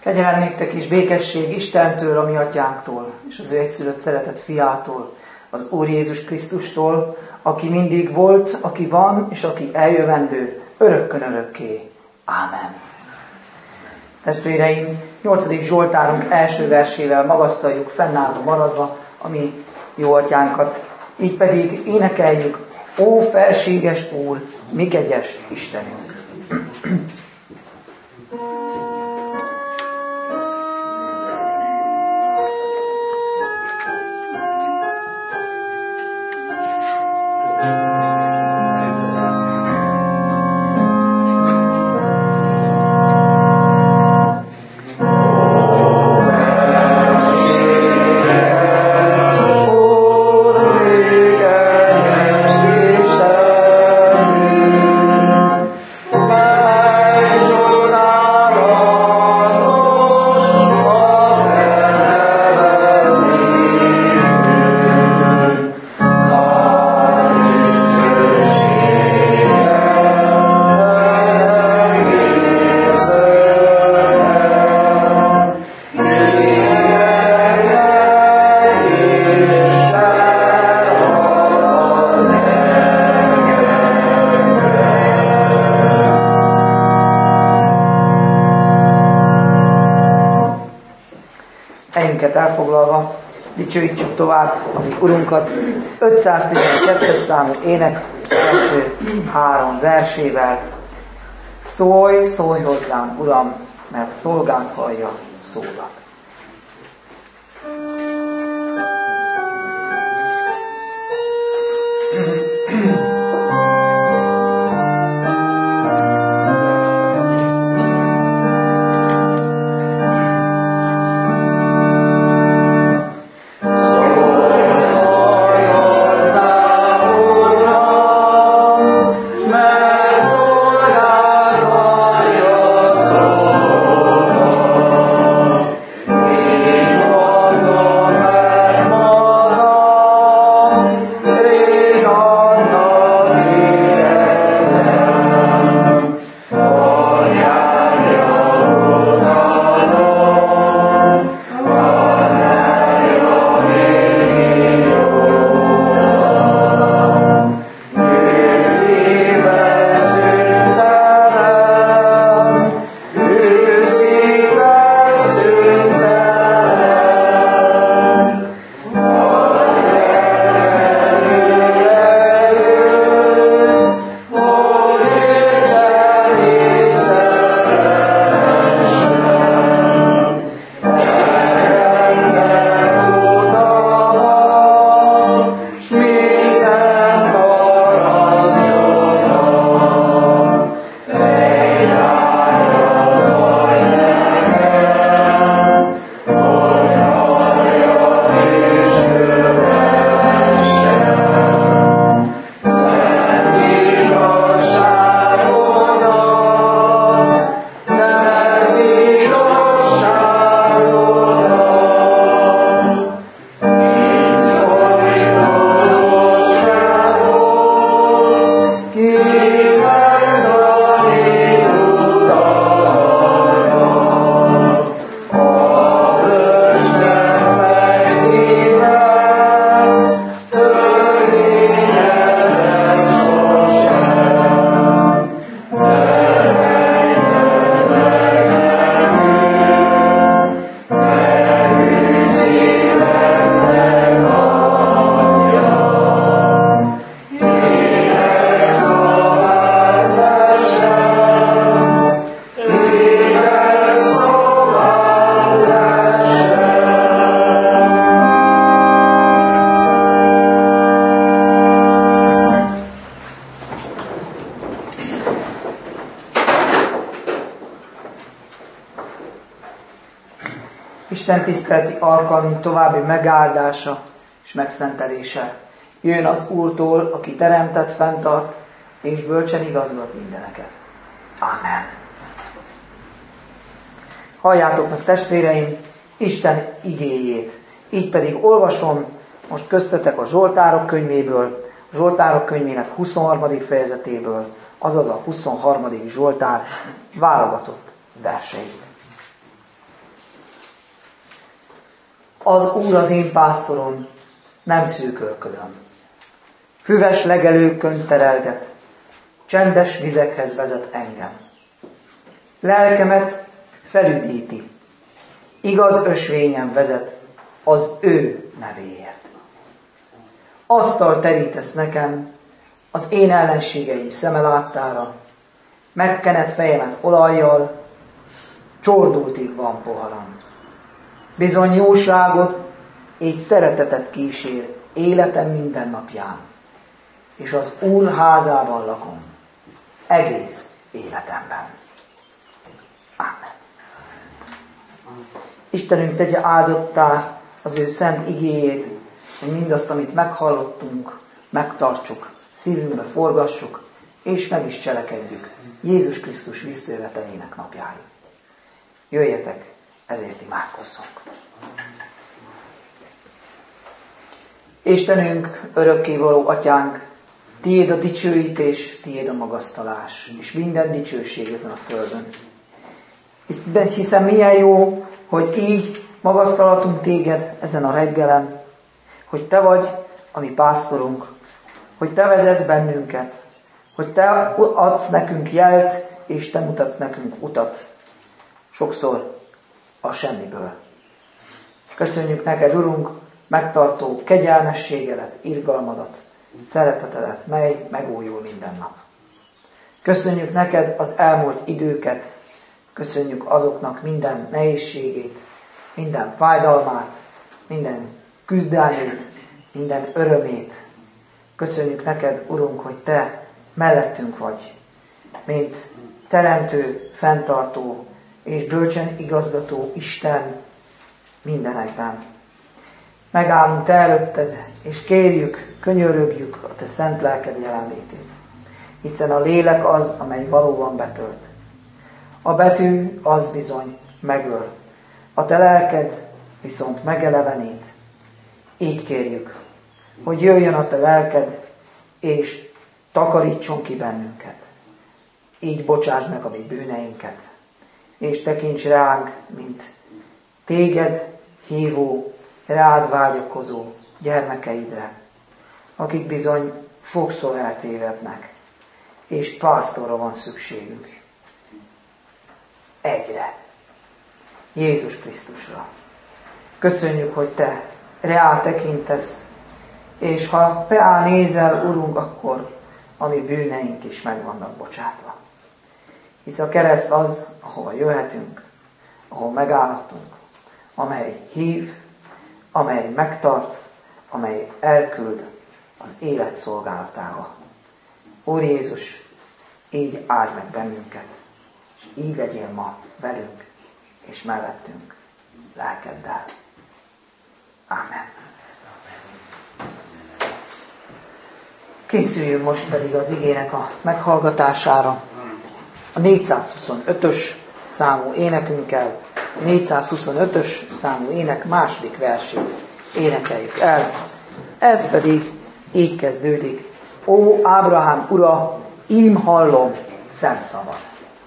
Kegyelem néktek is békesség Istentől, a mi atyánktól, és az ő egyszülött szeretett fiától, az Úr Jézus Krisztustól, aki mindig volt, aki van, és aki eljövendő, örökkön örökké. Ámen. Testvéreim, 8. Zsoltárunk első versével magasztaljuk fennállva maradva a mi jó atyánkat, így pedig énekeljük: Ó felséges Úr, mi kegyes Istenünk! Elfoglalva, dicsőítsük tovább a mi Urunkat 512-es számú ének első 3 versével. Szólj, szólj hozzám, Uram, mert szolgád hallja szólat. Isten tiszteleti alkalmunk további megáldása és megszentelése jön az Úrtól, aki teremtett, fenntart és bölcsen igazgat mindeneket. Amen. Halljátok meg, testvéreim, Isten igéjét. Így pedig olvasom most köztetek a Zsoltárok könyvéből, a Zsoltárok könyvének 23. fejezetéből, azaz a 23. Zsoltár válogatott verseit. Az Úr az én pásztorom, nem szűkölködöm. Füves legelőkön terelget, csendes vizekhez vezet engem. Lelkemet felüdíti, igaz ösvényen vezet az ő nevéért. Asztal terítesz nekem az én ellenségeim szeme láttára, megkenett fejemet olajjal, csordultig van poharam. Bizony jóságot és szeretetet kísér életem minden napján, és az Úr házában lakom egész életemben. Ámen. Istenünk tegye áldottá az ő szent igéjét, hogy mindazt, amit meghallottunk, megtartsuk, szívünkbe forgassuk, és meg is cselekedjük Jézus Krisztus visszajövetelének napjáig. Jöjjetek, ezért imádkozzunk. Istenünk, örökkévaló Atyánk, tiéd a dicsőítés, tiéd a magasztalás, és minden dicsőség ezen a földön. Hiszen milyen jó, hogy így magasztalatunk téged ezen a reggelen, hogy te vagy a mi pásztorunk, hogy te vezetsz bennünket, hogy te adsz nekünk jelt, és te mutatsz nekünk utat. Sokszor a semmiből. Köszönjük neked, Urunk, megtartó kegyelmességedet, irgalmadat, szeretetedet, mely megújul minden nap. Köszönjük neked az elmúlt időket, köszönjük azoknak minden nehézségét, minden fájdalmát, minden küzdelmét, minden örömét. Köszönjük neked, Urunk, hogy te mellettünk vagy, mint teremtő, fenntartó és bölcsen igazgató Isten mindenekben. Megállunk te előtted, és kérjük, könyörögjük a te szent lelked jelenlétét, hiszen a lélek az, amely valóban betölt. A betű az bizony megöl, a te lelked viszont megelevenít. Így kérjük, hogy jöjjön a te lelked, és takarítson ki bennünket. Így bocsáss meg a mi bűneinket, és tekints ránk, mint téged hívó, rád vágyakozó gyermekeidre, akik bizony sokszor eltévednek, és pásztorra van szükségünk. Egyre. Jézus Krisztusra. Köszönjük, hogy te reá tekintesz, és ha reá nézel, Urunk, akkor a mi bűneink is meg vannak bocsátva. Hisz a kereszt az, ahova jöhetünk, ahol megállhatunk, amely hív, amely megtart, amely elküld az élet szolgálatába. Úr Jézus, így áld meg bennünket, és így legyél ma velünk és mellettünk lelkeddel. Ámen. Készüljünk most pedig az igének a meghallgatására. A 425-ös számú énekünkkel, 425-ös számú ének második versét énekeljük el. Ez pedig így kezdődik. Ó, Ábrahám ura, ím hallom szent szavad.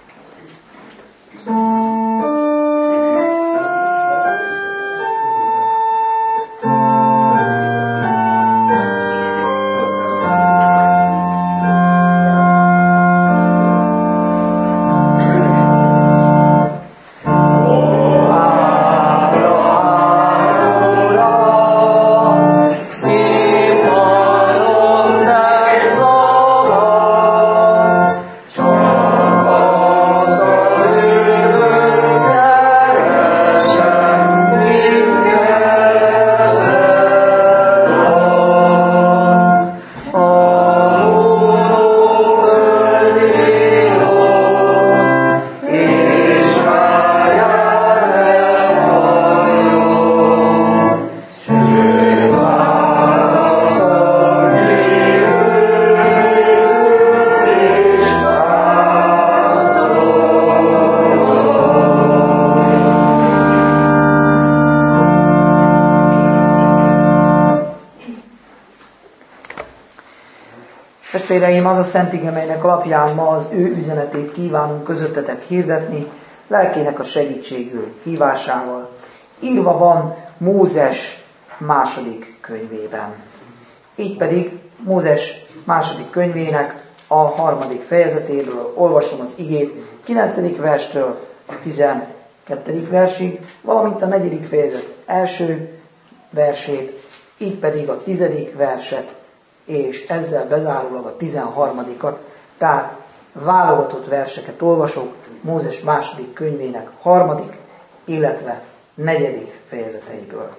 Testvéreim, az a szent ige, melynek alapján ma az ő üzenetét kívánunk közöttetek hirdetni, lelkének a segítségül, hívásával. Írva van Mózes második könyvében. Így pedig Mózes második könyvének a 3. fejezetéből olvasom az igét 9. verstől a 12. versig, valamint a 4. fejezet első versét, így pedig a 10. verset, és ezzel bezárólag a 13-at, tehát válogatott verseket olvasok Mózes második könyvének 3., illetve 4. fejezeteiből.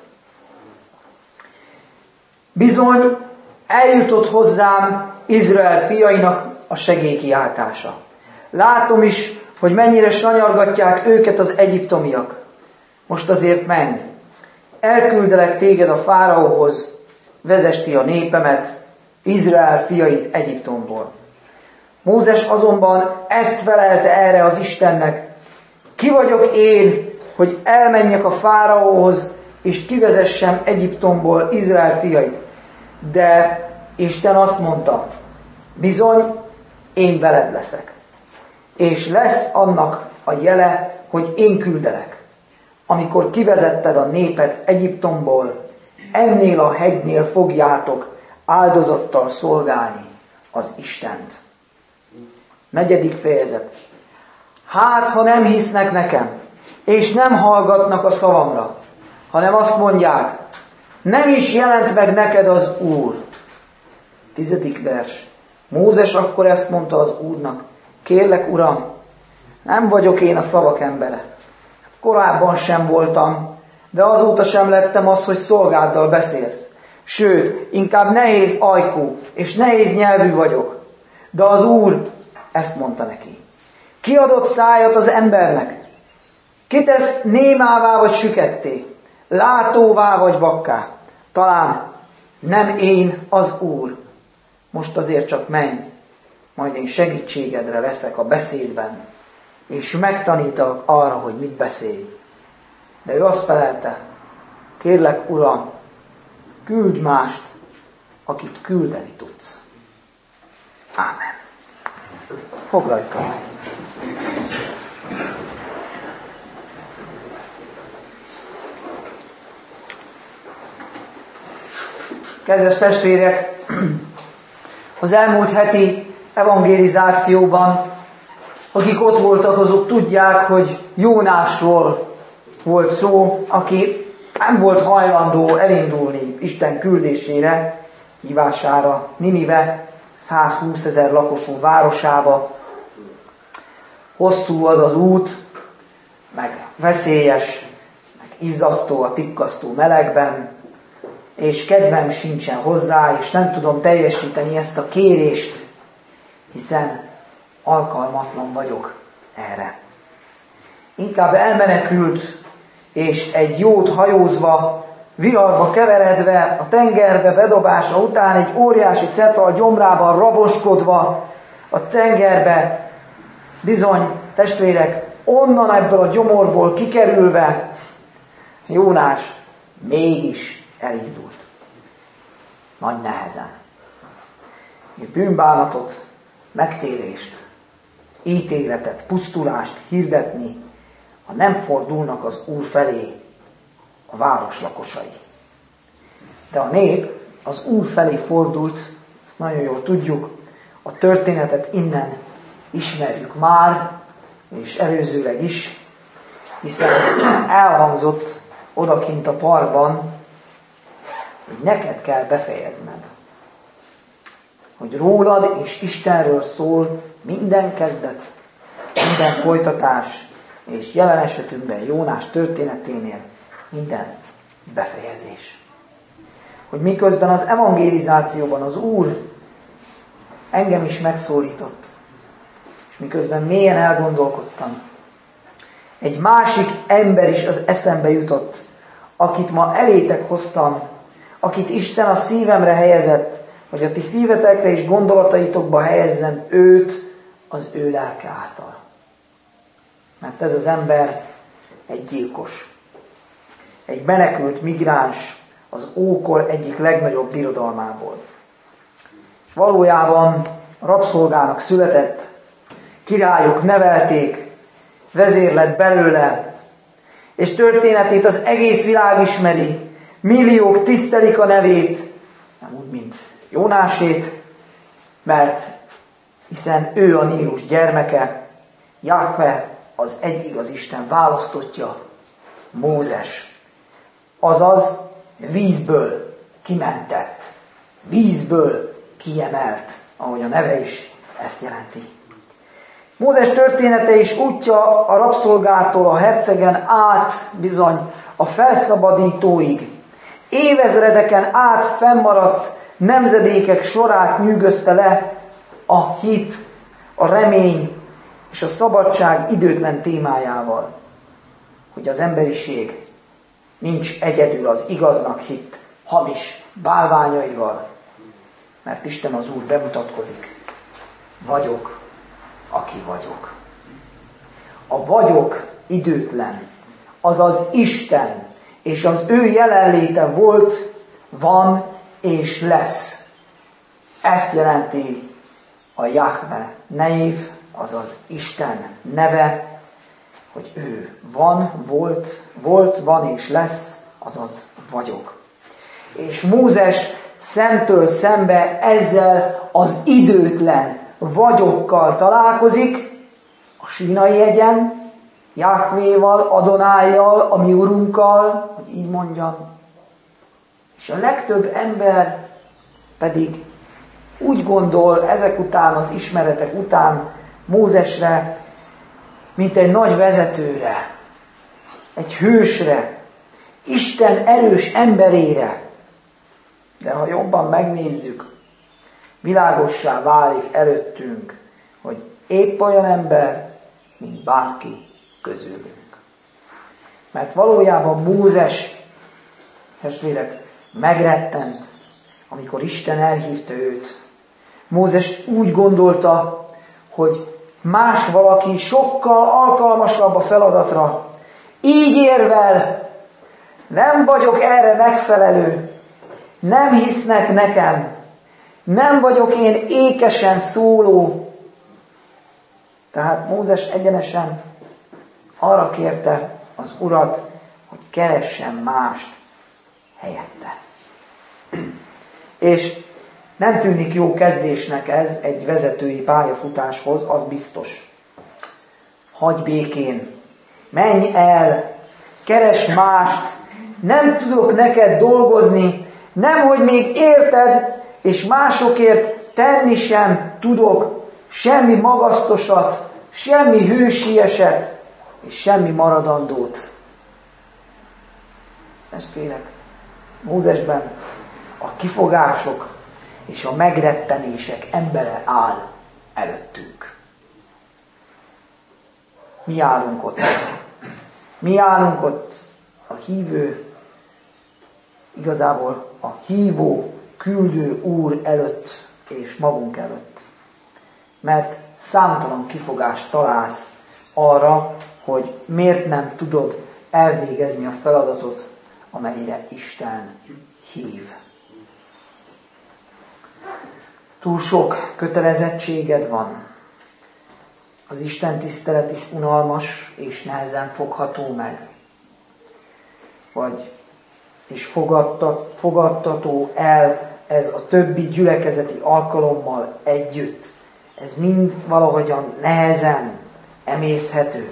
Bizony, eljutott hozzám Izrael fiainak a segélykiáltása. Látom is, hogy mennyire sanyargatják őket az egyiptomiak. Most azért menj, elküldelek téged a fáraóhoz, vezess ti a népemet, Izrael fiait Egyiptomból. Mózes azonban ezt felelte erre az Istennek: ki vagyok én, hogy elmenjek a fáraóhoz, és kivezessem Egyiptomból Izrael fiait? De Isten azt mondta: bizony, én veled leszek. És lesz annak a jele, hogy én küldelek. Amikor kivezetted a népet Egyiptomból, ennél a hegynél fogjátok áldozattal szolgálni az Istent. 4. fejezet. Hát, ha nem hisznek nekem, és nem hallgatnak a szavamra, hanem azt mondják: nem is jelent meg neked az Úr. 10. vers. Mózes akkor ezt mondta az Úrnak: kérlek, Uram, nem vagyok én a szavak embere. Korábban sem voltam, de azóta sem lettem az, hogy szolgáddal beszélsz. Sőt, inkább nehéz ajkú és nehéz nyelvű vagyok. De az Úr ezt mondta neki: ki adott szájat az embernek? Ki tesz némává vagy süketté, látóvá vagy vakká? Talán nem én az Úr. Most azért csak menj, majd én segítségedre leszek a beszédben, és megtanítalak arra, hogy mit beszélj. De ő azt felelte: kérlek, Uram, küldj mást, akit küldeni tudsz. Ámen. Foglaljuk el. Kedves testvérek, az elmúlt heti evangelizációban, akik ott voltak, azok tudják, hogy Jónásról volt szó, aki nem volt hajlandó elindulni Isten küldésére, hívására Ninive 120 000 lakosú városába. Hosszú az az út, meg veszélyes, meg izzasztó a tikkasztó melegben, és kedvem sincsen hozzá, és nem tudom teljesíteni ezt a kérést, hiszen alkalmatlan vagyok erre. Inkább elmenekült, és egy jót hajózva, viharba keveredve, a tengerbe bedobása után egy óriási cepa a gyomrában raboskodva a tengerbe, bizony, testvérek, onnan ebből a gyomorból kikerülve, Jónás mégis elindult. Nagy nehezen. Bűnbánatot, megtérést, ítéletet, pusztulást hirdetni, ha nem fordulnak az Úr felé a város lakosai. De a nép az Úr felé fordult, ezt nagyon jól tudjuk, a történetet innen ismerjük már, és előzőleg is, hiszen elhangzott odakint a parkban, hogy neked kell befejezned. Hogy rólad és Istenről szól minden kezdet, minden folytatás, és jelen esetünkben Jónás történeténél minden befejezés. Hogy miközben az evangelizációban az Úr engem is megszólított, és miközben mélyen elgondolkodtam, egy másik ember is az eszembe jutott, akit ma elétek hoztam, akit Isten a szívemre helyezett, hogy a ti szívetekre és gondolataitokba helyezzem őt az ő lelke által. Mert ez az ember egy gyilkos, egy menekült migráns az ókor egyik legnagyobb birodalmából. És valójában rabszolgának született, királyok nevelték, vezér lett belőle, és történetét az egész világ ismeri. Milliók tisztelik a nevét, nem úgy, mint Jónásét, mert hiszen ő a Nílus gyermeke, Jahve az egyigaz Isten választottja, Mózes, azaz vízből kimentett, vízből kiemelt, ahogy a neve is ezt jelenti. Mózes története és útja a rabszolgától a hercegen át bizony a felszabadítóig, évezredeken át fennmaradt nemzedékek sorát nyűgözte le a hit, a remény és a szabadság időtlen témájával, hogy az emberiség nincs egyedül az igaznak hitt hamis bálványaival, mert Isten az Úr bemutatkozik. Vagyok, aki vagyok. A vagyok időtlen, azaz Isten, és az ő jelenléte volt, van és lesz. Ezt jelenti a Jahve név, azaz Isten neve, hogy ő van, volt, van és lesz, azaz vagyok. És Mózes szemtől szembe ezzel az időtlen vagyokkal találkozik, a Sínai hegyen, Jahvéval, Adonájjal, a mi Urunkkal, hogy így mondjam. És a legtöbb ember pedig úgy gondol ezek után, az ismeretek után Mózesre, mint egy nagy vezetőre, egy hősre, Isten erős emberére. De ha jobban megnézzük, világossá válik előttünk, hogy épp olyan ember, mint bárki közülünk. Mert valójában Mózes, testvérek, megrettent, amikor Isten elhívta őt. Mózes úgy gondolta, hogy más valaki sokkal alkalmasabb a feladatra. Így érvel, nem vagyok erre megfelelő, nem hisznek nekem, nem vagyok én ékesen szóló. Tehát Mózes egyenesen arra kérte az Urat, hogy keressen mást helyette. És nem tűnik jó kezdésnek ez egy vezetői pályafutáshoz, az biztos. Hagyj békén, menj el, keres mást, nem tudok neked dolgozni, nemhogy még érted, és másokért tenni sem tudok semmi magasztosat, semmi hősieset, és semmi maradandót. Testvérek, Mózesben a kifogások és a megrettenések embere áll előttünk. Mi állunk ott? Mi állunk ott a hívő, igazából a hívó, küldő Úr előtt és magunk előtt. Mert számtalan kifogást találsz arra, hogy miért nem tudod elvégezni a feladatot, amelyre Isten hív. Túl sok kötelezettséged van. Az Isten tisztelet is unalmas és nehezen fogható meg. És fogadtató el ez a többi gyülekezeti alkalommal együtt. Ez mind valahogyan nehezen emészhető.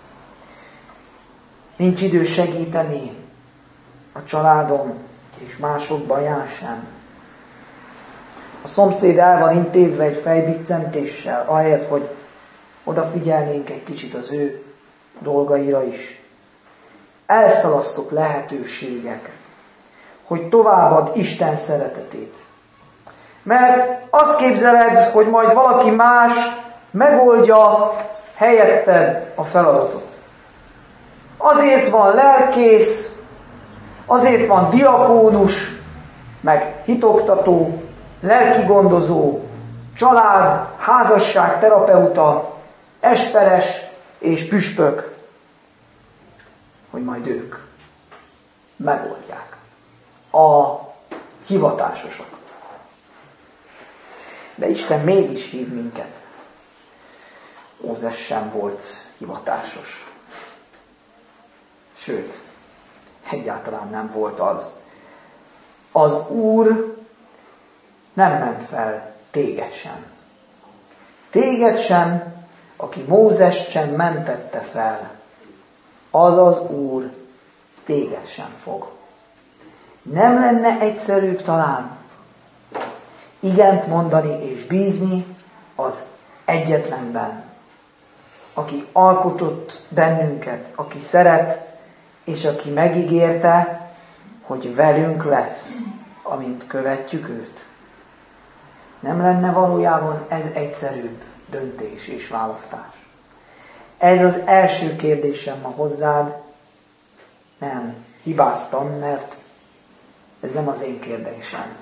Nincs idő segíteni a családom és mások baján sem. A szomszéd el van intézve egy fejbiccentéssel, ahelyett, hogy odafigyelnénk egy kicsit az ő dolgaira is. Elszalasztok lehetőségek, hogy továbbad Isten szeretetét. Mert azt képzeled, hogy majd valaki más megoldja helyetted a feladatot. Azért van lelkész, azért van diakónus, meg hitoktató, lelkigondozó, család, házasság, terapeuta, esperes és püspök, hogy majd ők megoldják. A hivatásosok. De Isten mégis hív minket. Mózes sem volt hivatásos. Sőt, egyáltalán nem volt az. Az Úr nem ment fel téged sem. Téged sem, aki Mózest sem mentette fel, az az Úr téged sem fog. Nem lenne egyszerűbb talán igent mondani és bízni az egyetlenben, aki alkotott bennünket, aki szeret, és aki megígérte, hogy velünk lesz, amint követjük őt. Nem lenne valójában ez egyszerűbb döntés és választás? Ez az első kérdésem ma hozzád. Nem, hibáztam, mert ez nem az én kérdésem.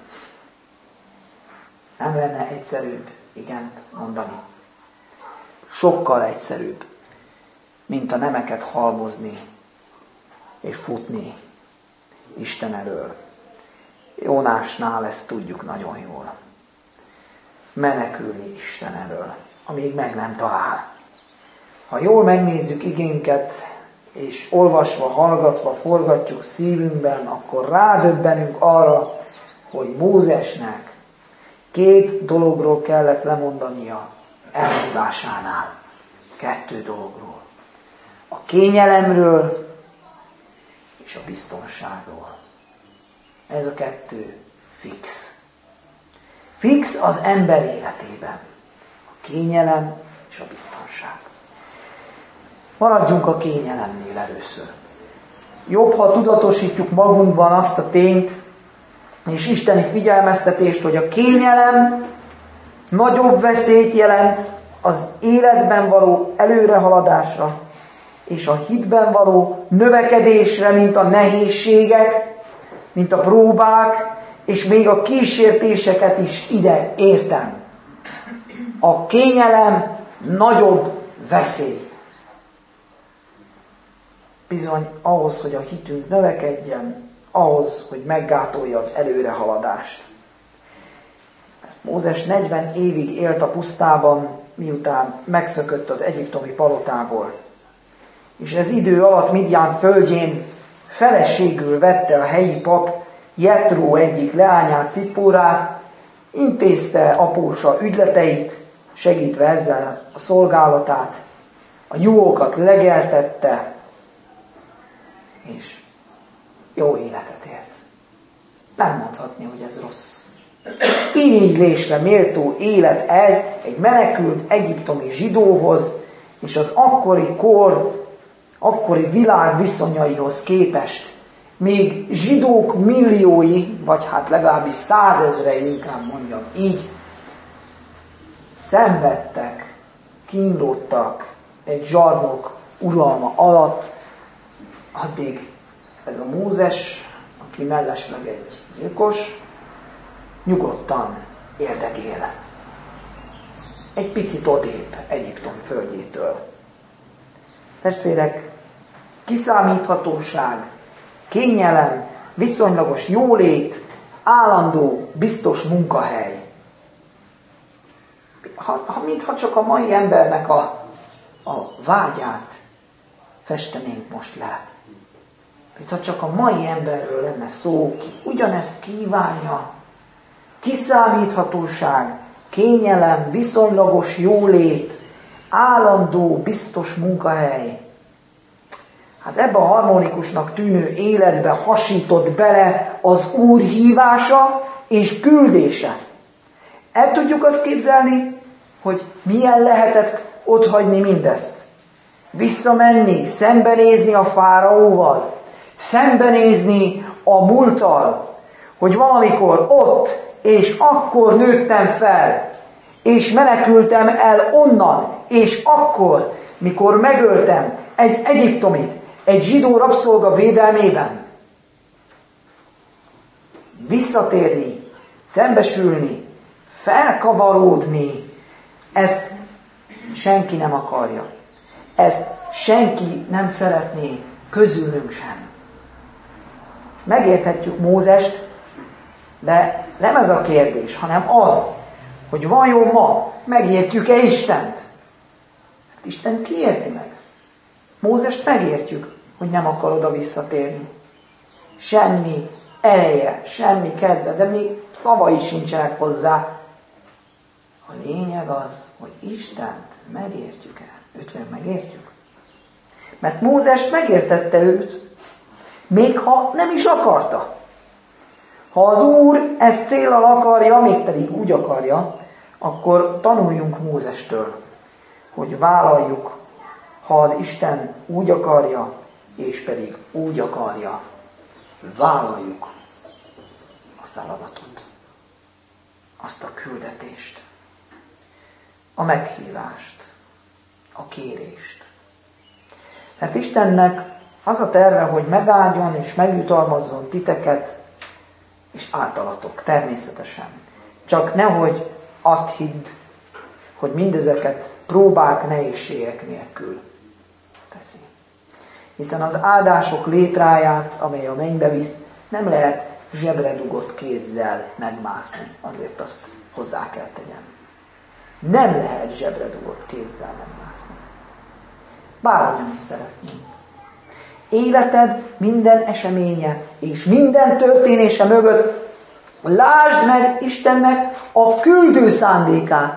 Nem lenne egyszerűbb igent mondani. Sokkal egyszerűbb, mint a nemeket halmozni és futni Isten elől. Jónásnál ezt tudjuk nagyon jól. Menekülni Isten elől, amíg meg nem talál. Ha jól megnézzük igénket, és olvasva, hallgatva, forgatjuk szívünkben, akkor rádöbbenünk arra, hogy Mózesnek 2 dologról kellett lemondania elmondásánál. 2 dologról. A kényelemről és a biztonságról. Ez a 2 fix. Fix az ember életében. A kényelem és a biztonság. Maradjunk a kényelemnél először. Jobb, ha tudatosítjuk magunkban azt a tényt, és isteni figyelmeztetést, hogy a kényelem nagyobb veszélyt jelent az életben való előrehaladásra, és a hitben való növekedésre, mint a nehézségek, mint a próbák, és még a kísértéseket is ide értem. A kényelem nagyobb veszély. Bizony ahhoz, hogy a hitünk növekedjen, ahhoz, hogy meggátolja az előrehaladást. Mózes 40 évig élt a pusztában, miután megszökött az egyiptomi palotából. És ez idő alatt Midján földjén feleségül vette a helyi pap Jetró egyik leányát, Cippórát, intézte apósa ügyleteit, segítve ezzel a szolgálatát, a juhokat legeltette, és jó életet élt. Nem mondhatni, hogy ez rossz. Irigylésre méltó élet ez egy menekült egyiptomi zsidóhoz, és az akkori világ viszonyaihoz képest még zsidók milliói, vagy hát legalábbis 100 000, inkább mondjam így, szenvedtek, kínlódtak egy zsarnok uralma alatt, addig ez a Mózes, aki mellesleg egy gyilkos, nyugodtan érdekél. Egy picit odébb Egyiptom földjétől. Testvérek, kiszámíthatóság, kényelem, viszonylagos jólét, állandó, biztos munkahely. Mintha csak a mai embernek a vágyát festenénk most le. Mintha csak a mai emberről lenne szó, ki ugyanezt kívánja. Kiszámíthatóság, kényelem, viszonylagos jólét, állandó, biztos munkahely. Hát ebbe a harmonikusnak tűnő életbe hasított bele az Úr hívása és küldése. El tudjuk azt képzelni, hogy milyen lehetett otthagyni mindezt. Visszamenni, szembenézni a fáraóval, szembenézni a múlttal, hogy valamikor ott és akkor nőttem fel, és menekültem el onnan, és akkor, mikor megöltem egy egyiptomit, egy zsidó rabszolga védelmében. Visszatérni, szembesülni, felkavaródni, ezt senki nem akarja. Ezt senki nem szeretné, közülünk sem. Megérthetjük Mózest, de nem ez a kérdés, hanem az, hogy vajon ma megértjük-e Istent? Hát Isten ki érti meg? Mózest megértjük. hogy nem akar oda visszatérni. Semmi ereje, semmi kedve, de még szavai sincsenek hozzá. A lényeg az, hogy Istent megértjük el. Őt megértjük. Mert Mózes megértette őt, még ha nem is akarta. Ha az Úr ezt céllal akarja, mégpedig úgy akarja, akkor tanuljunk Mózestől, hogy vállaljuk, ha az Isten úgy akarja, és pedig úgy akarja, vállaljuk a feladatot, azt a küldetést, a meghívást, a kérést. Mert Istennek az a terve, hogy megáldjon és megjutalmazzon titeket, és általatok, természetesen. Csak nehogy azt hidd, hogy mindezeket próbák, nehézségek nélkül teszi. Hiszen az áldások létráját, amely a mennybe visz, nem lehet zsebre dugott kézzel megmászni. Azért azt hozzá kell tegyem. Nem lehet zsebre dugott kézzel megmászni. Bárhogyan is szeretnénk. Életed minden eseménye és minden történése mögött lásd meg Istennek a küldő szándékát.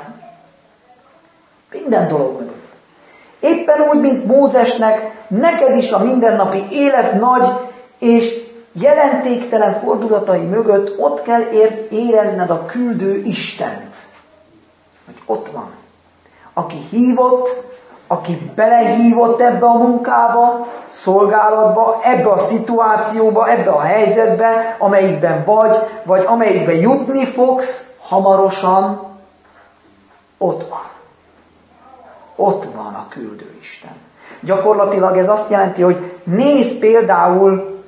Minden dolog mögött. Éppen úgy, mint Mózesnek, neked is a mindennapi élet nagy és jelentéktelen fordulatai mögött ott kell érezned a küldő Istent. Hogy ott van. Aki hívott, aki belehívott ebbe a munkába, szolgálatba, ebbe a szituációba, ebbe a helyzetbe, amelyikben vagy amelyikben jutni fogsz, hamarosan ott van. Ott van a küldő Isten. Gyakorlatilag ez azt jelenti, hogy nézd például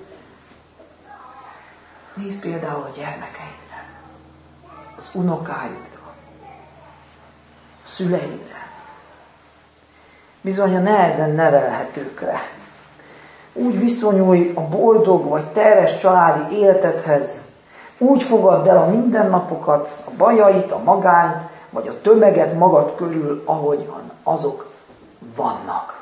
a gyermekeidre, az unokáidra, a szüleidre. Bizony a nehezen nevelhetőkre. Úgy viszonyulj a boldog vagy terhes családi életedhez, úgy fogadd el a mindennapokat, a bajait, a magányt, vagy a tömeget magad körül, ahogyan azok vannak.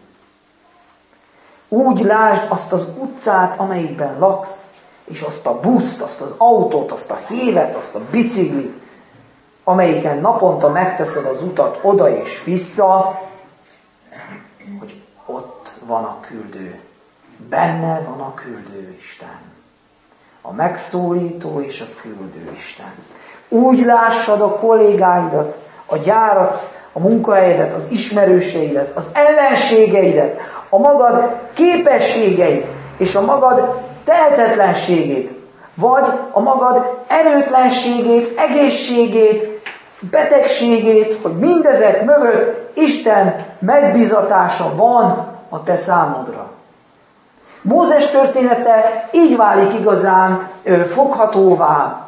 Úgy lásd azt az utcát, amelyikben laksz, és azt a buszt, azt az autót, azt a hévet, azt a biciklit, amelyiken naponta megteszed az utat oda és vissza, hogy ott van a küldő. Benne van a küldő Isten. A megszólító és a küldő Isten. Úgy lássad a kollégáidat, a gyárat, a munkahelyedet, az ismerőseidet, az ellenségeidet, a magad képességeit és a magad tehetetlenségét, vagy a magad erőtlenségét, egészségét, betegségét, hogy mindezek mögött Isten megbízatása van a te számodra. Mózes története így válik igazán foghatóvá,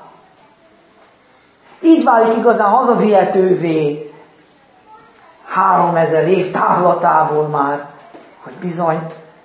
így válik igazán hazavihetővé 3000 év távlatából már, hogy bizony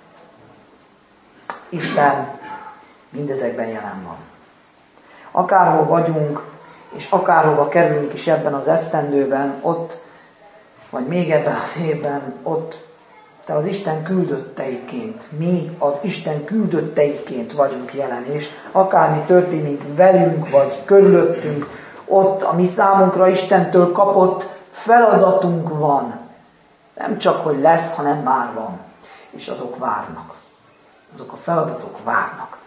Isten mindezekben jelen van. Akárhol vagyunk, és akárhova kerülünk is ebben az esztendőben, ott, vagy még ebben az évben, ott te az Isten küldötteiként, mi az Isten küldötteiként vagyunk jelen, és akármi történik velünk, vagy körülöttünk, ott a mi számunkra Istentől kapott feladatunk van. Nem csak, hogy lesz, hanem már van. És azok várnak. Azok a feladatok várnak.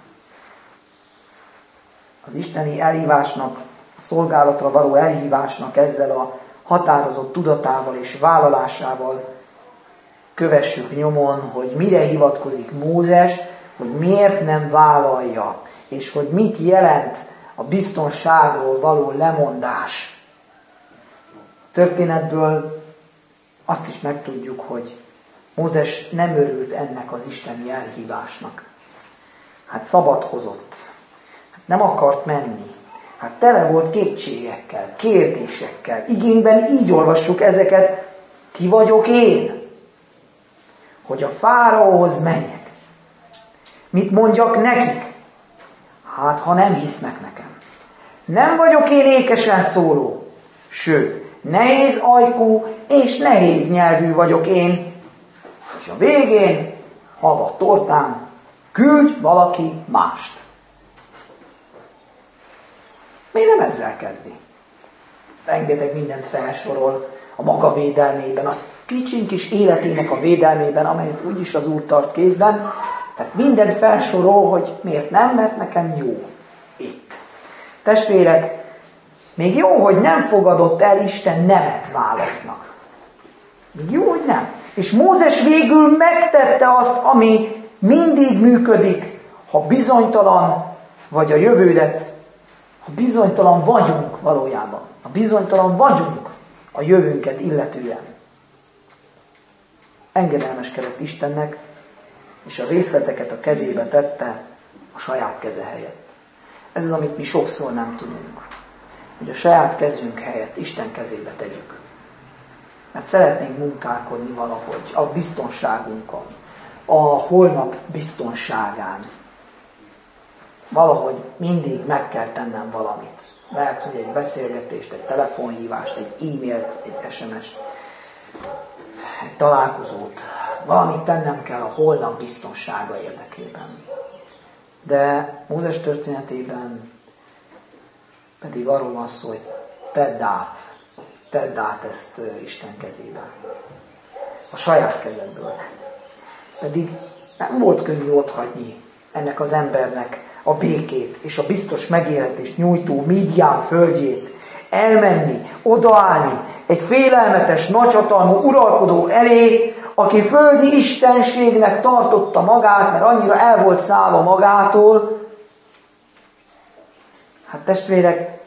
Az isteni elhívásnak, a szolgálatra való elhívásnak ezzel a határozott tudatával és vállalásával kövessük nyomon, hogy mire hivatkozik Mózes, hogy miért nem vállalja, és hogy mit jelent a biztonságról való lemondás. A történetből azt is megtudjuk, hogy Mózes nem örült ennek az isteni elhívásnak. Hát szabadkozott. Hát nem akart menni. Hát tele volt kétségekkel, kérdésekkel. Igényben így olvassuk ezeket. Ki vagyok én? Hogy a fáraóhoz menjek. Mit mondjak nekik? Hát, ha nem hisznek nekem. Nem vagyok én ékesen szóló. Sőt, nehéz ajkú és nehéz nyelvű vagyok én. És a végén halva tortán, küldj valaki mást. Miért nem ezzel kezdi? Rengeteg mindent felsorol a maga védelmében, az kicsiny kis életének a védelmében, amelyet úgyis az Úr tart kézben. Tehát mindent felsorol, hogy miért nem, mert nekem jó itt. Testvérek, még jó, hogy nem fogadott el, Isten nemet válasznak. Még jó, hogy nem. És Mózes végül megtette azt, ami mindig működik, ha bizonytalan vagy a jövődet, ha bizonytalan vagyunk valójában. Ha bizonytalan vagyunk a jövőnket illetően. Engedelmeskedett Istennek, és a részleteket a kezébe tette a saját keze helyett. Ez az, amit mi sokszor nem tudunk. Hogy a saját kezünk helyett Isten kezébe tegyük. Mert szeretnénk munkálkodni valahogy a biztonságunkon, a holnap biztonságán. Valahogy mindig meg kell tennem valamit. Lehet, hogy egy beszélgetést, egy telefonhívást, egy e-mailt, egy SMS-t, egy találkozót. Valamit tennem kell a holnap biztonsága érdekében. De Mózes történetében pedig arról van szó, hogy tedd át ezt Isten kezébe. A saját kezedből. Pedig nem volt könnyű otthagyni ennek az embernek a békét és a biztos megélhetést nyújtó Midian földjét, elmenni, odaállni egy félelmetes, nagyhatalmú uralkodó elé, aki földi istenségnek tartotta magát, mert annyira el volt szállva magától. Hát testvérek,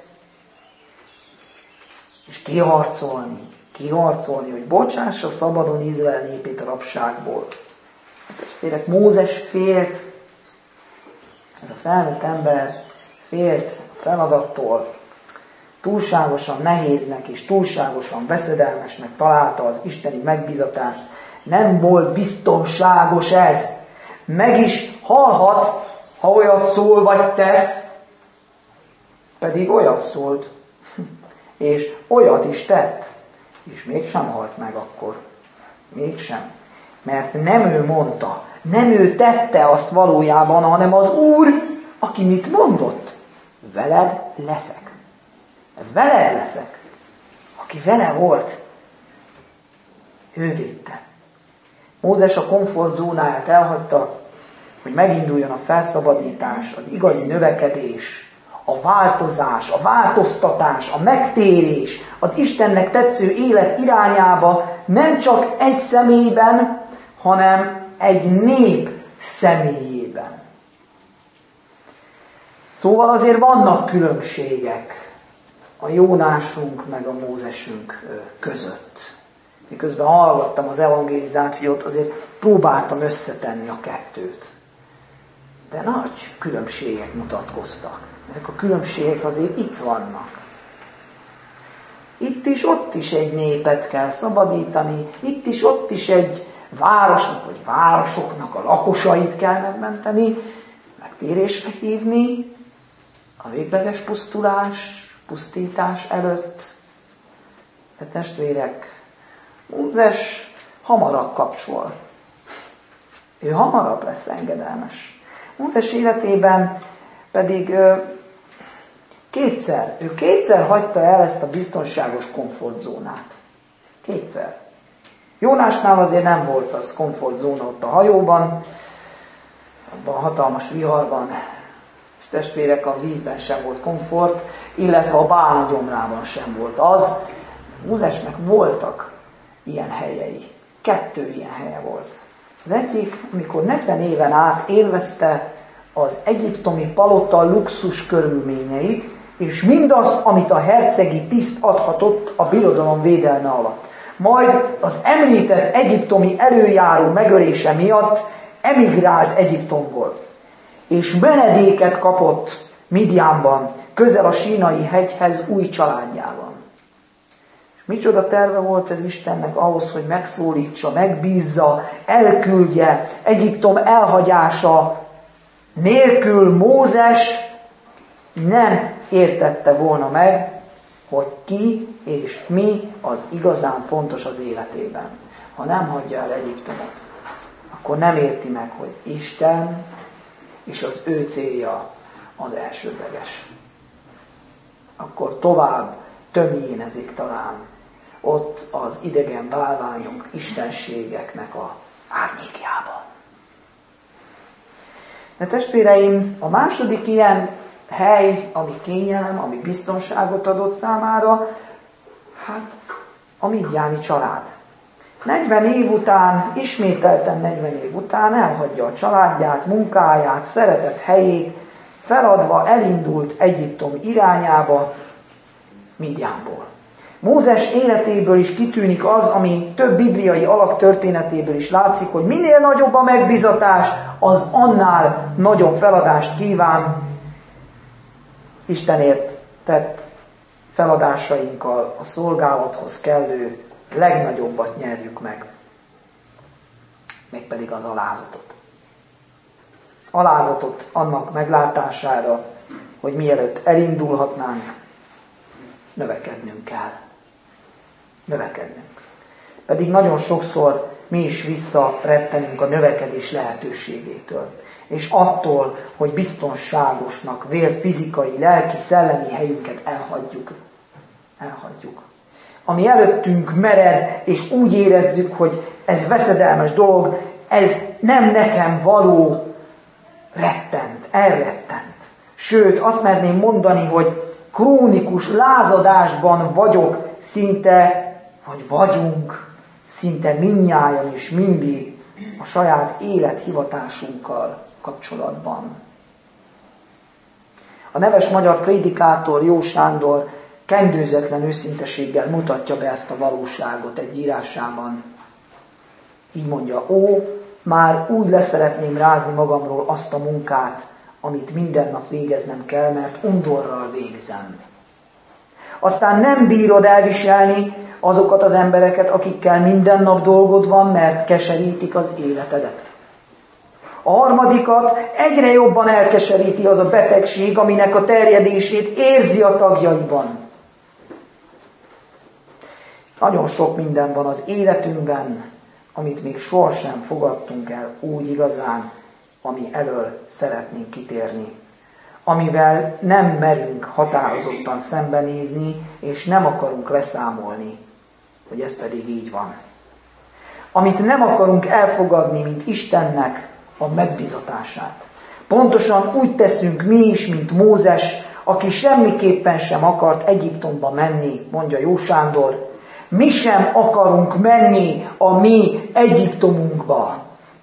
és kiharcolni, hogy bocsássa szabadon Izrael népét a rabságból. Testvérek, Mózes félt, ez a felnőtt ember félt a feladattól, túlságosan nehéznek és túlságosan veszedelmesnek találta az isteni megbízatást. Nem volt biztonságos ez. Meg is halhat, ha olyat szól vagy tesz, pedig olyat szólt, és olyat is tett, és mégsem halt meg akkor. Mégsem. Mert nem ő mondta, nem ő tette azt valójában, hanem az Úr, aki mit mondott? Veled leszek. Veled leszek. Aki vele volt, ő védte. Mózes a komfortzónáját elhagyta, hogy meginduljon a felszabadítás, az igazi növekedés, a változás, a változtatás, a megtérés, az Istennek tetsző élet irányába nem csak egy személyben, hanem egy nép személyében. Szóval azért vannak különbségek a Jónásunk meg a Mózesünk között. Miközben hallgattam az evangelizációt, azért próbáltam összetenni a kettőt. De nagy különbségek mutatkoztak. Ezek a különbségek azért itt vannak. Itt is, ott is egy népet kell szabadítani, itt is, ott is egy városnak vagy városoknak a lakosait kell megmenteni, megtérésre hívni, a végleges pusztítás előtt. De testvérek, Mózes hamarabb kapcsol. Ő hamarabb lesz engedelmes. Mózes életében pedig kétszer hagyta el ezt a biztonságos komfortzónát. Kétszer. Jónásnál azért nem volt az komfortzóna ott a hajóban, abban a hatalmas viharban, és testvérek, a vízben sem volt komfort, illetve a bálna gyomrában sem volt az. Mózesnek voltak ilyen helyei. 2 ilyen helye volt. Az egyik, amikor 40 éven át élvezte az egyiptomi palota luxus körülményeit, és mindazt, amit a hercegi tiszt adhatott a birodalom védelme alatt. Majd az említett egyiptomi előjáró megölése miatt emigrált Egyiptomból, és menedéket kapott Midianban, közel a Sínai hegyhez új családjában. És micsoda terve volt ez Istennek ahhoz, hogy megszólítsa, megbízza, elküldje Egyiptom elhagyása nélkül Mózes nem értette volna meg, hogy ki és mi az igazán fontos az életében, ha nem hagyja el Egyiptomot. akkor nem érti meg, hogy Isten és az ő célja az elsődleges. Akkor tovább tömjénezik talán ott az idegen bálványok, istenségeknek a árnyékjában. De testvéreim, a második ilyen hely, ami kényelem, ami biztonságot adott számára, hát a midjáni család. 40 év után, ismételten 40 év után elhagyja a családját, munkáját, szeretett helyét, feladva elindult Egyiptom irányába, Midjánból. Mózes életéből is kitűnik az, ami több bibliai alaktörténetéből is látszik, hogy minél nagyobb a megbízatás, az annál nagyobb feladást kíván. Istenért tett feladásainkkal a szolgálathoz kellő legnagyobbat nyerjük meg. Mégpedig az alázatot. Alázatot annak meglátására, hogy mielőtt elindulhatnánk, növekednünk kell. Növekednünk. Pedig nagyon sokszor mi is visszarettenünk a növekedés lehetőségétől. És attól, hogy biztonságosnak vélt fizikai, lelki, szellemi helyünket elhagyjuk. Ami előttünk mered, és úgy érezzük, hogy ez veszedelmes dolog, ez nem nekem való, elrettent. Sőt, azt merném mondani, hogy krónikus lázadásban vagyok szinte mindnyájan és mindig a saját élethivatásunkkal kapcsolatban. A neves magyar prédikátor Jó Sándor kendőzetlen őszinteséggel mutatja be ezt a valóságot egy írásában. Így mondja, már úgy leszeretném rázni magamról azt a munkát, amit minden nap végeznem kell, mert undorral végzem. Aztán nem bírod elviselni azokat az embereket, akikkel minden nap dolgod van, mert keserítik az életedet. A harmadikat egyre jobban elkeseríti az a betegség, aminek a terjedését érzi a tagjaiban. Nagyon sok minden van az életünkben, amit még sohasem fogadtunk el úgy igazán, ami elől szeretnénk kitérni. Amivel nem merünk határozottan szembenézni, és nem akarunk leszámolni, hogy ez pedig így van. Amit nem akarunk elfogadni, mint Istennek a megbízatását. Pontosan úgy teszünk mi is, mint Mózes, aki semmiképpen sem akart Egyiptomba menni, mondja Jó Sándor. Mi sem akarunk menni a mi Egyiptomunkba.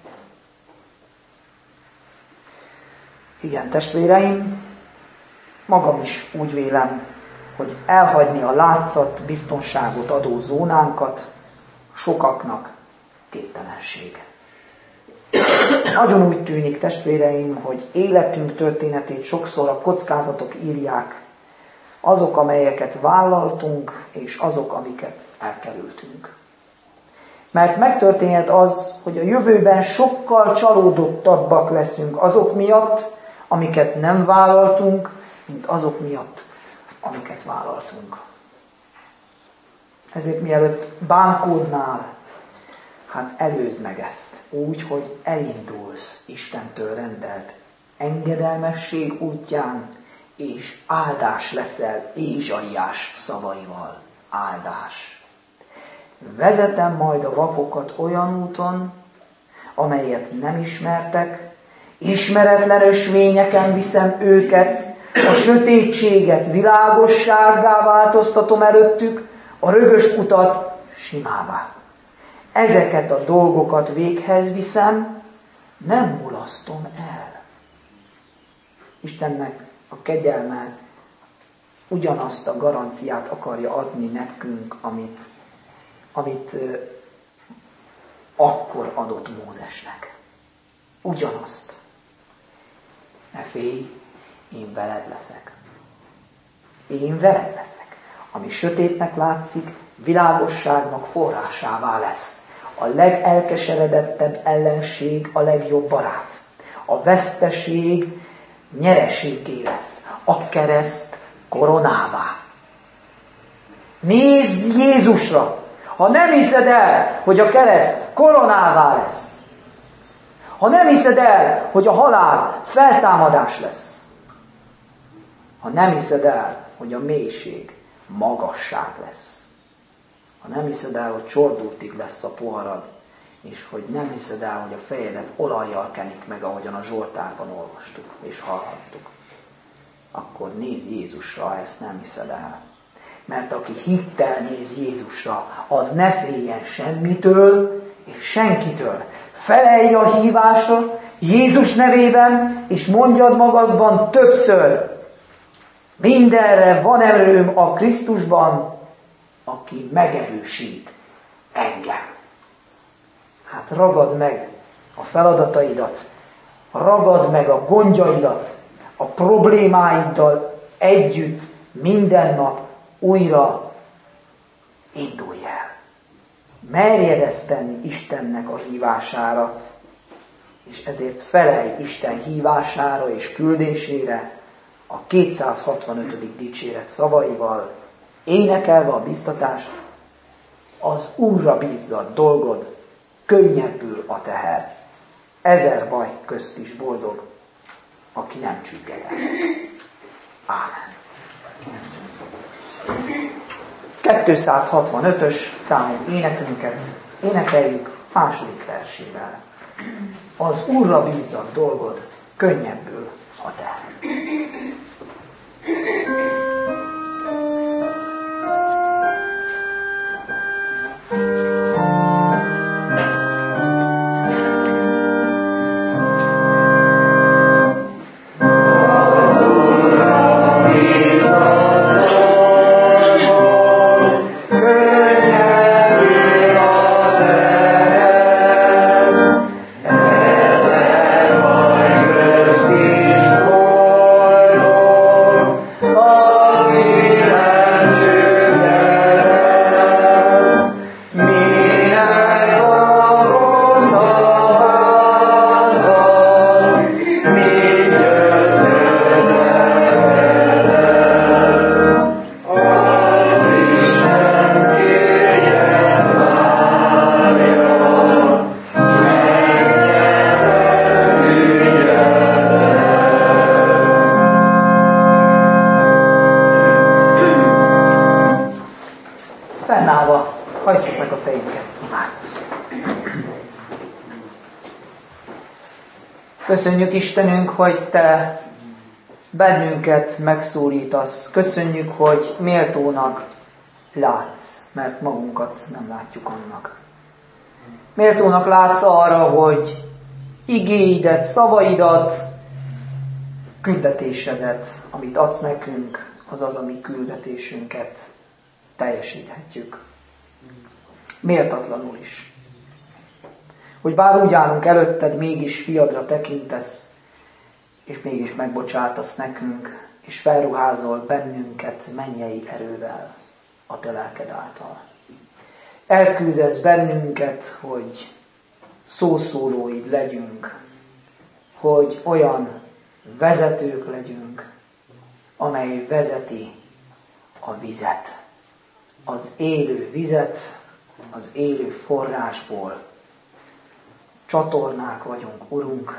Igen, testvéreim, magam is úgy vélem, hogy elhagyni a látszat biztonságot adó zónánkat sokaknak képtelenség. Nagyon úgy tűnik, testvéreim, hogy életünk történetét sokszor a kockázatok írják, azok, amelyeket vállaltunk, és azok, amiket elkerültünk. Mert megtörténhet az, hogy a jövőben sokkal csalódottabbak leszünk azok miatt, amiket nem vállaltunk, mint azok miatt, amiket vállaltunk. Ezért mielőtt bánkódnál, hát előzd meg ezt. Úgy, hogy elindulsz Istentől rendelt engedelmesség útján, és áldás leszel Ézsaiás szavaival. Áldás. Vezetem majd a vakokat olyan úton, amelyet nem ismertek, ismeretlen ösvényeken viszem őket, a sötétséget világossággá változtatom előttük, a rögös utat simává. Ezeket a dolgokat véghez viszem, nem mulasztom el. Istennek a kegyelme ugyanazt a garanciát akarja adni nekünk, amit akkor adott Mózesnek. Ugyanazt. Ne félj, én veled leszek. Én veled leszek. Ami sötétnek látszik, világosságnak forrásává lesz. A legelkeseredettebb ellenség a legjobb barát. A veszteség nyereséggé lesz. A kereszt koronává. Nézz Jézusra! Ha nem hiszed el, hogy a kereszt koronává lesz, Ha nem hiszed el, hogy a halál feltámadás lesz, ha nem hiszed el, hogy a mélység magasság lesz, ha nem hiszed el, hogy csordultig lesz a poharad, és hogy nem hiszed el, hogy a fejedet olajjal kenik meg, ahogyan a Zsoltárban olvastuk és hallhattuk, akkor nézz Jézusra, ha ezt nem hiszed el. Mert aki hittel néz Jézusra, az ne féljen semmitől és senkitől. Felelj a hívásra Jézus nevében, és mondjad magadban többször: mindenre van erőm a Krisztusban, aki megerősít engem. Hát ragad meg a feladataidat, ragad meg a gondjaidat, a problémáiddal együtt minden nap újra indulj el. Merjedezz Istennek a hívására, és ezért felelj Isten hívására és küldésére a 265. dicséret szavaival, énekelve a biztatást: az Úrra bízzad dolgod, könnyebbül a teher. 1000 baj közt is boldog, aki nem csüggedett. Ámen. 265-ös számú énekünket énekeljük második versével. Az Úrra bízzad dolgod, könnyebbül a teher. Köszönjük, Istenünk, hogy Te bennünket megszólítasz. Köszönjük, hogy méltónak látsz, mert magunkat nem látjuk annak. Méltónak látsz arra, hogy igéidet, szavaidat, küldetésedet, amit adsz nekünk, az az, ami küldetésünket teljesíthetjük. Méltatlanul is. Hogy bár úgy állunk előtted, mégis fiadra tekintesz, és mégis megbocsátasz nekünk, és felruházol bennünket mennyei erővel a te lelked által. Elküldesz bennünket, hogy szószólóid legyünk, hogy olyan vezetők legyünk, amely vezeti a vizet, az élő vizet, az élő forrásból. Csatornák vagyunk, Urunk,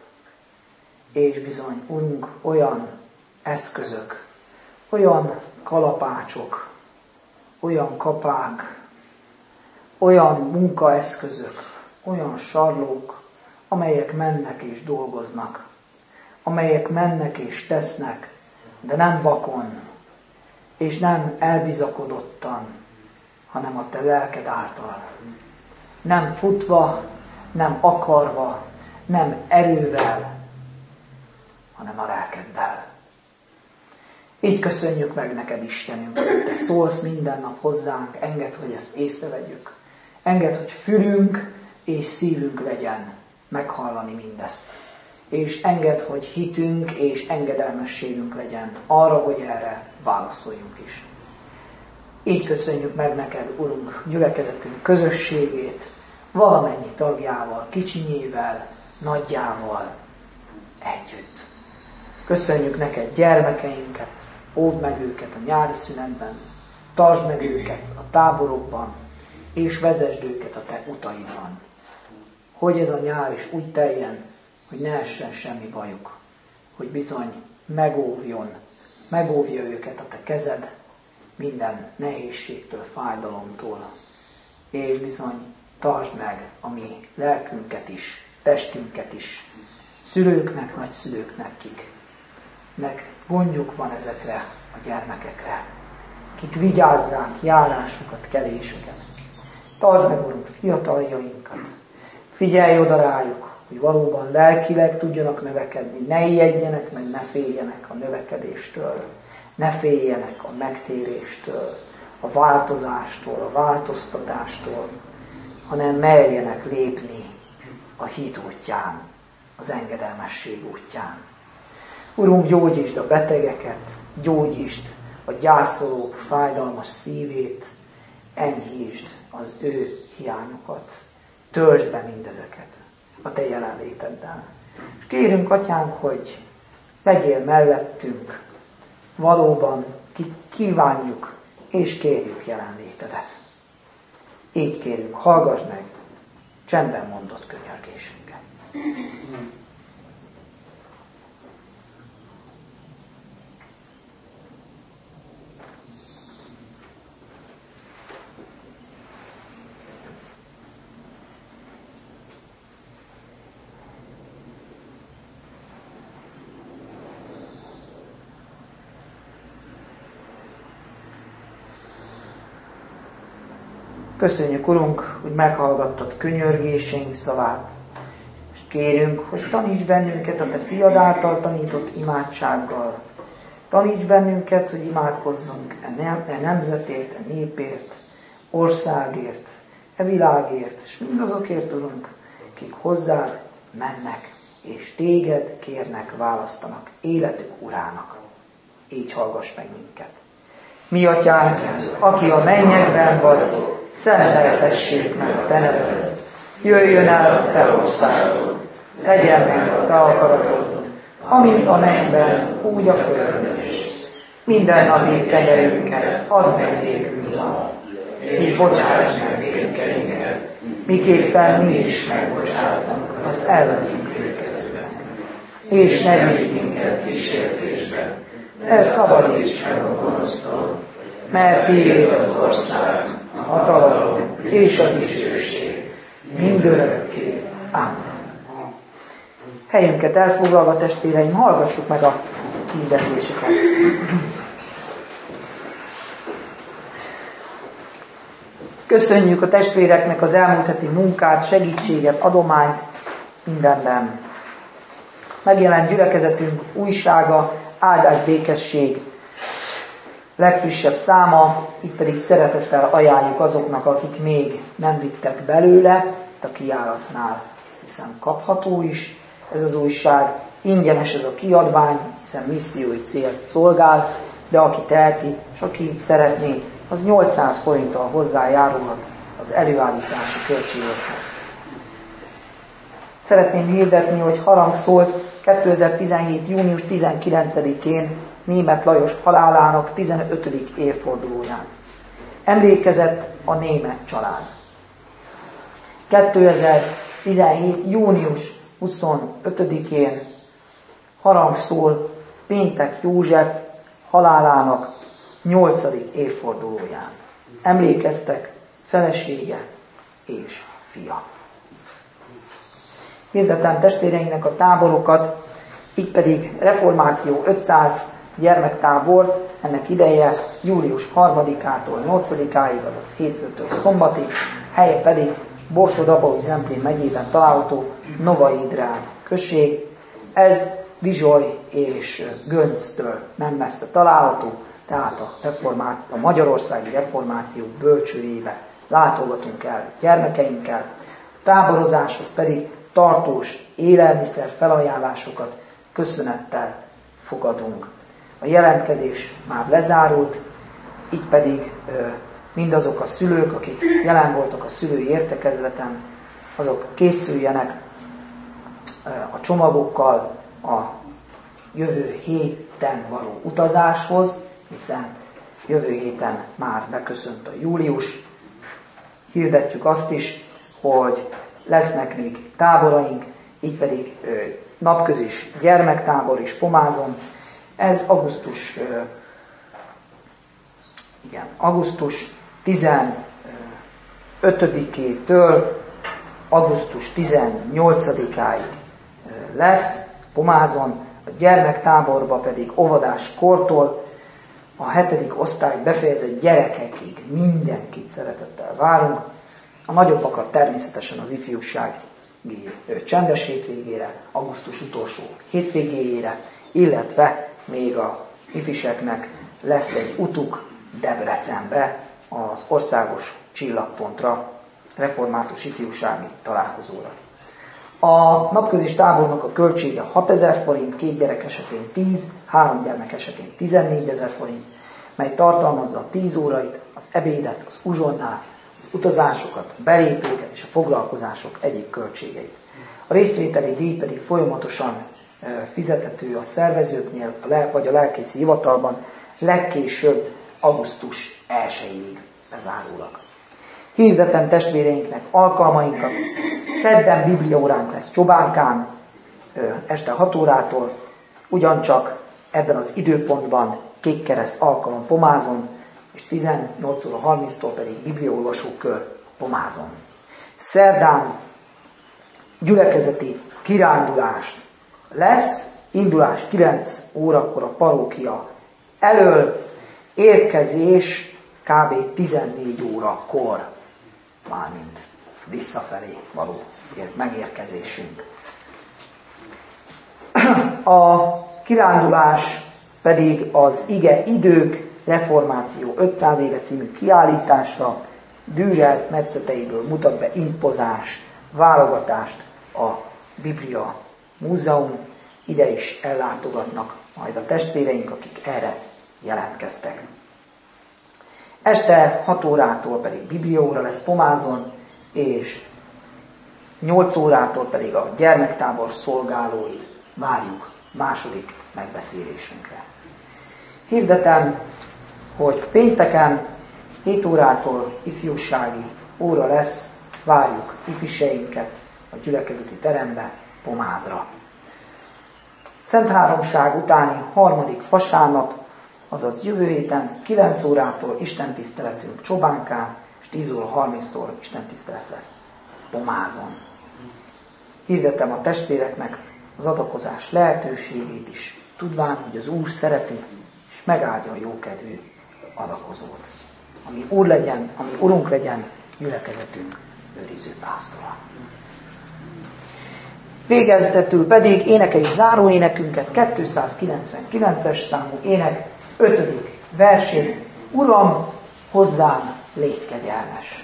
és bizony, Urunk, olyan eszközök, olyan kalapácsok, olyan kapák, olyan munkaeszközök, olyan sarlók, amelyek mennek és dolgoznak, amelyek mennek és tesznek, de nem vakon, és nem elbizakodottan, hanem a te lelked által. Nem futva, nem akarva, nem erővel, hanem a lelkeddel. Így köszönjük meg neked, Istenünk, hogy te szólsz minden nap hozzánk, engedd, hogy ezt észrevegyük. Engedd, hogy fülünk és szívünk legyen meghallani mindezt. És engedd, hogy hitünk és engedelmességünk legyen arra, hogy erre válaszoljunk is. Így köszönjük meg neked, Urunk, gyülekezetünk közösségét, valamennyi tagjával, kicsinyével, nagyjával együtt. Köszönjük neked gyermekeinket, óvd meg őket a nyári szünetben, tartsd meg őket a táborokban, és vezesd őket a te utaidban. hogy ez a nyár is úgy teljen, hogy ne essen semmi bajuk, hogy bizony megóvja őket a te kezed minden nehézségtől, fájdalomtól, és bizony tartsd meg a mi lelkünket is, testünket is, szülőknek, nagyszülőknek, kiknek gondjuk van ezekre a gyermekekre, kik vigyázzák járásukat, kelésüket. Tartsd meg, Urunk, fiataljainkat, figyelj oda rájuk, hogy valóban lelkileg tudjanak növekedni, ne ijedjenek, meg ne féljenek a növekedéstől, ne féljenek a megtéréstől, a változástól, a változtatástól, hanem merjenek lépni a hit útján, az engedelmesség útján. Urunk, gyógyítsd a betegeket, gyógyítsd a gyászolók fájdalmas szívét, enyhítsd az ő hiányokat, töltsd be mindezeket a te jelenléteddel. És kérünk, Atyánk, hogy legyél mellettünk, valóban kívánjuk és kérjük jelenlétedet. Így kérünk, hallgass meg csendben mondott könyörgésünket. Köszönjük, Urunk, hogy meghallgattad könyörgéseink szavát, és kérünk, hogy taníts bennünket a te fiad által tanított imádsággal. Taníts bennünket, hogy imádkozzunk e nemzetért, e népért, országért, e világért, és mindazokért, Urunk, akik hozzád mennek, és téged kérnek, választanak életük urának. Így hallgass meg minket. Mi, Atyánk, aki a mennyekben vagy, szenteltessék meg a te neved. Jöjjön el a te országod, legyen meg a te akaratod, amint a mennyben, úgy a földön is. Minden napi kenyerünket add meg nékünk ma, és bocsáss meg vétkeinket, miképpen mi is megbocsátunk az ellenünk vétkezőnek. És ne vigy minket kísértésbe, de szabadíts meg a gonosztól, mert tiéd az ország, a hatalom és a dicsőség mindörökké. Amen. Helyünket elfoglalva, testvéreim, hallgassuk meg a hirdetéseket. Köszönjük a testvéreknek az elmúlt heti munkát, segítséget, adományt mindenben. Megjelent gyülekezetünk újsága, Áldás békesség legfrissebb száma, itt pedig szeretettel ajánljuk azoknak, akik még nem vittek belőle, itt a kijáratnál hiszen kapható is ez az újság, ingyenes ez a kiadvány, hiszen missziói célt szolgál, de aki teheti, és aki így szeretné, az 800 forinttal hozzájárulhat az előállítási költségekhez. Szeretném hirdetni, hogy harang szólt 2017. június 19-én Németh Lajos halálának 15. évfordulóján. Emlékezett a Németh család. 2017. június 25-én harang szól Péntek József halálának 8. évfordulóján. Emlékeztek felesége és fia. Hirdetem testvéreinknek a táborokat, így pedig Reformáció 500 gyermektábor, ennek ideje július 3-ától 8-áig, azaz hétfőtől szombatig, helye pedig Borsod-Abaúj-Zemplén megyében található Novaidrán község. Ez Vizsoly és Gönctől nem messze található, tehát a Magyarországi Reformáció bölcsőjébe látogatunk el gyermekeinkkel. A táborozáshoz pedig tartós élelmiszer felajánlásokat köszönettel fogadunk. A jelentkezés már lezárult, így pedig mindazok a szülők, akik jelen voltak a szülői értekezleten, azok készüljenek a csomagokkal a jövő héten való utazáshoz, hiszen jövő héten már beköszönt a július. Hirdetjük azt is, hogy lesznek még táboraink, így pedig napközis gyermektábor is Pomázon. Ez augusztus 15-től augusztus 18-áig lesz Pomázon, a gyermektáborba pedig óvodás kortól a 7. osztály befejezett gyerekekig mindenkit szeretettel várunk. A nagyobbakat természetesen az ifjúsági csendes hétvégére, augusztus utolsó hétvégéjére, illetve még a ifiseknek lesz egy utuk Debrecenbe, az országos csillagpontra, református ifjúsági találkozóra. A napközis tábornak a költsége 6000 forint, 2 gyerek esetén 10, 3 gyermek esetén 14 000 forint, mely tartalmazza a 10 órait, az ebédet, az uzsonnát, az utazásokat, a belépőket és a foglalkozások egyéb költségeit. A részvételi díj pedig folyamatosan fizethető a szervezőknél, vagy a lelkészi hivatalban, legkésőbb augusztus 1-ig bezárólag. Hirdetem testvéreinknek alkalmainkat. Kedden bibliaóránk lesz Csobánkán, este 6 órától, ugyancsak ebben az időpontban Kékkereszt alkalom Pomázon, és 18 óra 30-tól pedig bibliaolvasókör Pomázon. Szerdán gyülekezeti kirándulás lesz, indulás 9 órakor a parókia elől, érkezés kb. 14 órakor, mármint visszafelé való megérkezésünk. A kirándulás pedig az Ige idők reformáció 500 éve című kiállításra, Dürer metszeteiből mutat be impozáns válogatást a Biblia Múzeum. Ide is ellátogatnak majd a testvéreink, akik erre jelentkeztek. Este 6 órától pedig bibliaóra lesz Pomázon, és 8 órától pedig a gyermektábor szolgálóit várjuk második megbeszélésünkre. Hirdetem, hogy pénteken 7 órától ifjúsági óra lesz, várjuk ifiseinket a gyülekezeti terembe, Pomázra. Szent Háromság utáni 3. vasárnap, azaz jövő héten 9 órától istentiszteletünk Csobánkán, és 10 óra 30-tól istentisztelet lesz Pomázon. Hirdetem a testvéreknek az adakozás lehetőségét is, tudván, hogy az Úr szereti, és megáldja a jókedvű adakozót. Ami Úr legyen, ami Urunk legyen, gyülekezetünk őriző pásztora. Végezetül pedig énekeljük záróénekünket, 299-es számú ének 5. versét. Uram, hozzám légy kegyelmes!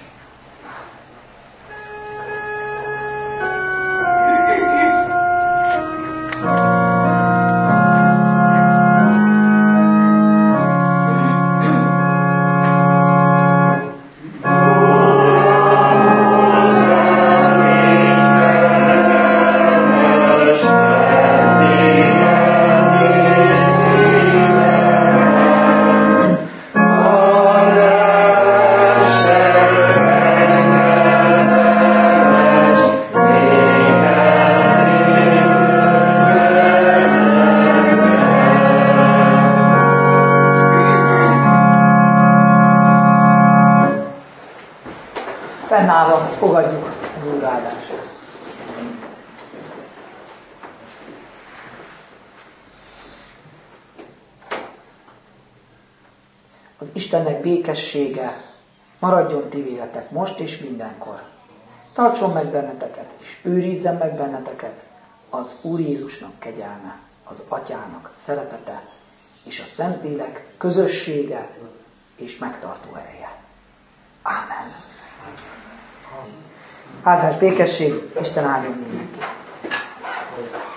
Fennállva fogadjuk az Úr áldását. Az Istennek békessége maradjon ti véletek most és mindenkor. Tartson meg benneteket, és őrizzen meg benneteket az Úr Jézusnak kegyelme, az Atyának szeretete, és a Szentlélek közössége és megtartó ereje. Ámen. Áldás békesség, Isten áldjon mindenkit.